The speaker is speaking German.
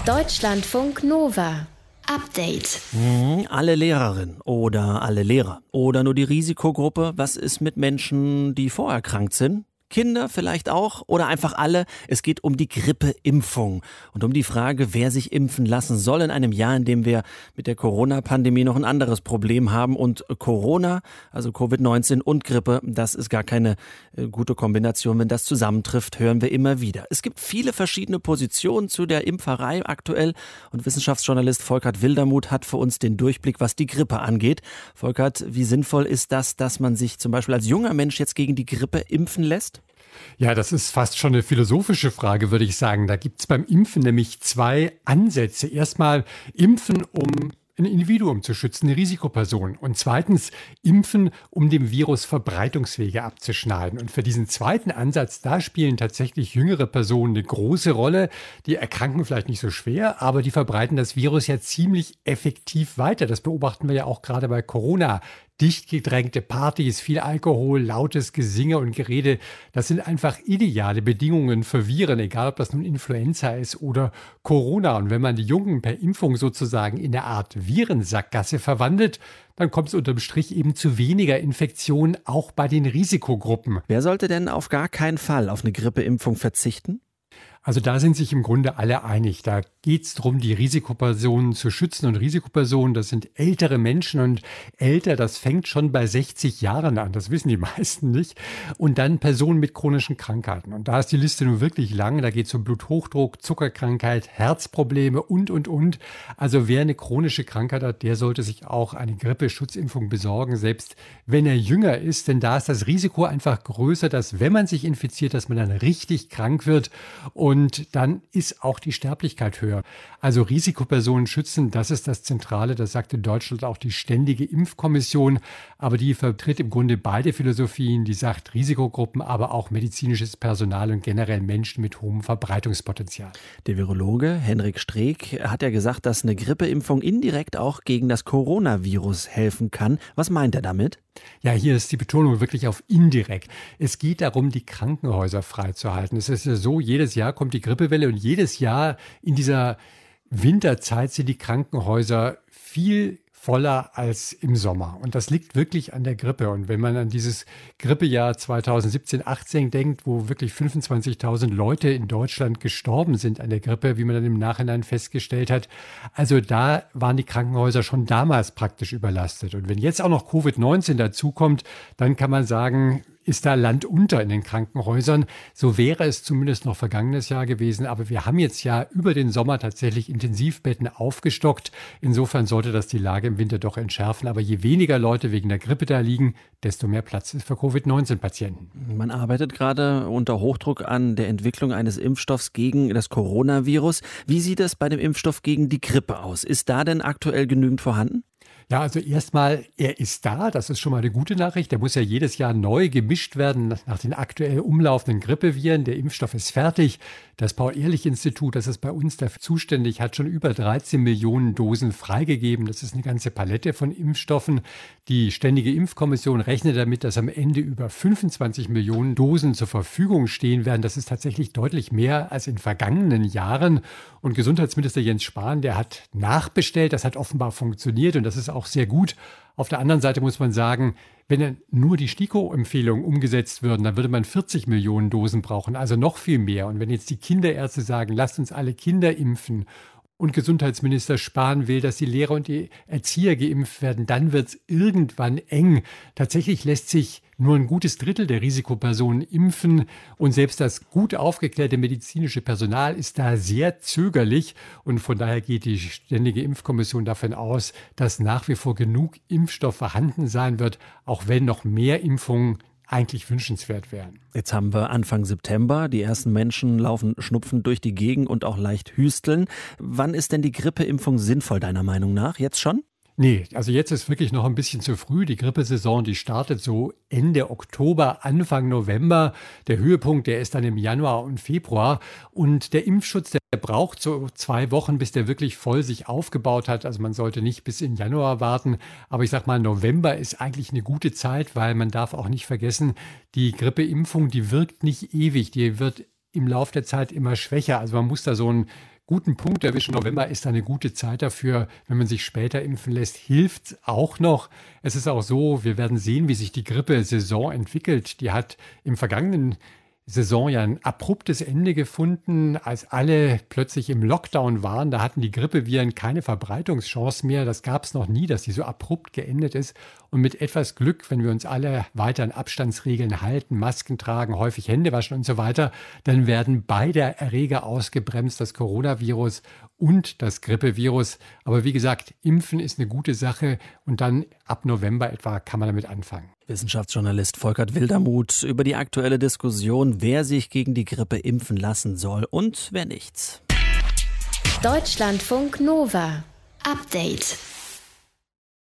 Deutschlandfunk Nova. Update. Alle Lehrerinnen oder alle Lehrer oder nur die Risikogruppe. Was ist mit Menschen, die vorerkrankt sind? Kinder vielleicht auch oder einfach alle. Es geht um die Grippeimpfung und um die Frage, wer sich impfen lassen soll in einem Jahr, in dem wir mit der Corona-Pandemie noch ein anderes Problem haben. Und Corona, also Covid-19 und Grippe, das ist gar keine gute Kombination. Wenn das zusammentrifft, hören wir immer wieder. Es gibt viele verschiedene Positionen zu der Impferei aktuell und Wissenschaftsjournalist Volkert Wildermuth hat für uns den Durchblick, was die Grippe angeht. Volkert, wie sinnvoll ist das, dass man sich zum Beispiel als junger Mensch jetzt gegen die Grippe impfen lässt? Ja, das ist fast schon eine philosophische Frage, würde ich sagen. Da gibt es beim Impfen nämlich zwei Ansätze. Erstmal impfen, um ein Individuum zu schützen, eine Risikoperson. Und zweitens impfen, um dem Virus Verbreitungswege abzuschneiden. Und für diesen zweiten Ansatz, da spielen tatsächlich jüngere Personen eine große Rolle. Die erkranken vielleicht nicht so schwer, aber die verbreiten das Virus ja ziemlich effektiv weiter. Das beobachten wir ja auch gerade bei Corona. Dicht gedrängte Partys, viel Alkohol, lautes Gesinge und Gerede, das sind einfach ideale Bedingungen für Viren, egal ob das nun Influenza ist oder Corona. Und wenn man die Jungen per Impfung sozusagen in eine Art Virensackgasse verwandelt, dann kommt es unterm Strich eben zu weniger Infektionen, auch bei den Risikogruppen. Wer sollte denn auf gar keinen Fall auf eine Grippeimpfung verzichten? Also da sind sich im Grunde alle einig. Da geht es darum, die Risikopersonen zu schützen. Und Risikopersonen, das sind ältere Menschen und älter, das fängt schon bei 60 Jahren an. Das wissen die meisten nicht. Und dann Personen mit chronischen Krankheiten. Und da ist die Liste nun wirklich lang. Da geht es um Bluthochdruck, Zuckerkrankheit, Herzprobleme und. Also wer eine chronische Krankheit hat, der sollte sich auch eine Grippeschutzimpfung besorgen, selbst wenn er jünger ist. Denn da ist das Risiko einfach größer, dass wenn man sich infiziert, dass man dann richtig krank wird. Und dann ist auch die Sterblichkeit höher. Also Risikopersonen schützen, das ist das Zentrale. Das sagt in Deutschland auch die Ständige Impfkommission. Aber die vertritt im Grunde beide Philosophien. Die sagt Risikogruppen, aber auch medizinisches Personal und generell Menschen mit hohem Verbreitungspotenzial. Der Virologe Henrik Streeck hat ja gesagt, dass eine Grippeimpfung indirekt auch gegen das Coronavirus helfen kann. Was meint er damit? Ja, hier ist die Betonung wirklich auf indirekt. Es geht darum, die Krankenhäuser freizuhalten. Es ist ja so, jedes Jahr kommt die Grippewelle und jedes Jahr in dieser Winterzeit sind die Krankenhäuser viel voller als im Sommer. Und das liegt wirklich an der Grippe. Und wenn man an dieses Grippejahr 2017-18 denkt, wo wirklich 25.000 Leute in Deutschland gestorben sind an der Grippe, wie man dann im Nachhinein festgestellt hat, also da waren die Krankenhäuser schon damals praktisch überlastet. Und wenn jetzt auch noch Covid-19 dazukommt, dann kann man sagen, ist da Land unter in den Krankenhäusern. So wäre es zumindest noch vergangenes Jahr gewesen. Aber wir haben jetzt ja über den Sommer tatsächlich Intensivbetten aufgestockt. Insofern sollte das die Lage im Winter doch entschärfen. Aber je weniger Leute wegen der Grippe da liegen, desto mehr Platz ist für Covid-19-Patienten. Man arbeitet gerade unter Hochdruck an der Entwicklung eines Impfstoffs gegen das Coronavirus. Wie sieht es bei dem Impfstoff gegen die Grippe aus? Ist da denn aktuell genügend vorhanden? Ja, also erstmal, er ist da, das ist schon mal eine gute Nachricht. Der muss ja jedes Jahr neu gemischt werden nach den aktuell umlaufenden Grippeviren. Der Impfstoff ist fertig. Das Paul-Ehrlich-Institut, das ist bei uns dafür zuständig, hat schon über 13 Millionen Dosen freigegeben. Das ist eine ganze Palette von Impfstoffen. Die Ständige Impfkommission rechnet damit, dass am Ende über 25 Millionen Dosen zur Verfügung stehen werden. Das ist tatsächlich deutlich mehr als in vergangenen Jahren. Und Gesundheitsminister Jens Spahn, der hat nachbestellt. Das hat offenbar funktioniert und das ist auch sehr gut. Auf der anderen Seite muss man sagen, wenn nur die STIKO-Empfehlungen umgesetzt würden, dann würde man 40 Millionen Dosen brauchen, also noch viel mehr. Und wenn jetzt die Kinderärzte sagen, lasst uns alle Kinder impfen und Gesundheitsminister Spahn will, dass die Lehrer und die Erzieher geimpft werden, dann wird es irgendwann eng. Tatsächlich lässt sich nur ein gutes Drittel der Risikopersonen impfen und selbst das gut aufgeklärte medizinische Personal ist da sehr zögerlich und von daher geht die Ständige Impfkommission davon aus, dass nach wie vor genug Impfstoff vorhanden sein wird, auch wenn noch mehr Impfungen eigentlich wünschenswert wären. Jetzt haben wir Anfang September. Die ersten Menschen laufen Schnupfen durch die Gegend und auch leicht hüsteln. Wann ist denn die Grippeimpfung sinnvoll, deiner Meinung nach? Jetzt schon? Nee, also jetzt ist wirklich noch ein bisschen zu früh. Die Grippesaison, die startet so Ende Oktober, Anfang November. Der Höhepunkt, der ist dann im Januar und Februar. Und der Impfschutz, der braucht so 2 Wochen, bis der wirklich voll sich aufgebaut hat. Also man sollte nicht bis in Januar warten. Aber ich sag mal, November ist eigentlich eine gute Zeit, weil man darf auch nicht vergessen, die Grippeimpfung, die wirkt nicht ewig. Die wird im Laufe der Zeit immer schwächer. Also man muss da so ein guten Punkt erwischen. November ist eine gute Zeit dafür, wenn man sich später impfen lässt, hilft auch noch. Es ist auch so, wir werden sehen, wie sich die Grippesaison entwickelt. Die hat im vergangenen Saison ja ein abruptes Ende gefunden, als alle plötzlich im Lockdown waren. Da hatten die Grippeviren keine Verbreitungschance mehr. Das gab es noch nie, dass die so abrupt geendet ist. Und mit etwas Glück, wenn wir uns alle weiter an Abstandsregeln halten, Masken tragen, häufig Hände waschen und so weiter, dann werden beide Erreger ausgebremst, das Coronavirus und das Grippevirus. Aber wie gesagt, Impfen ist eine gute Sache und dann ab November etwa kann man damit anfangen. Wissenschaftsjournalist Volkert Wildermuth über die aktuelle Diskussion, wer sich gegen die Grippe impfen lassen soll und wer nicht. Deutschlandfunk Nova. Update.